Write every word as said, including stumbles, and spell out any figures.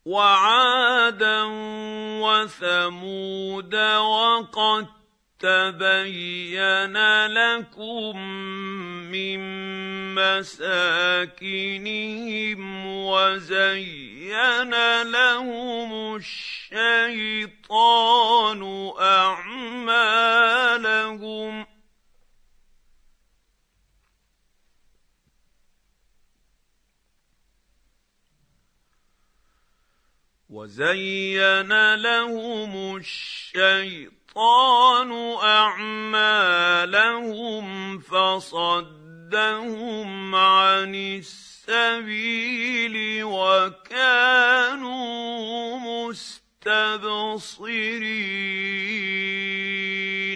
وعادا وثمود وقد تبين لكم من مساكنهم وزين لهم الشيطان أعمالهم وزين لهم الشيطان أعمالهم فصدهم عن السبيل وكانوا مستبصرين.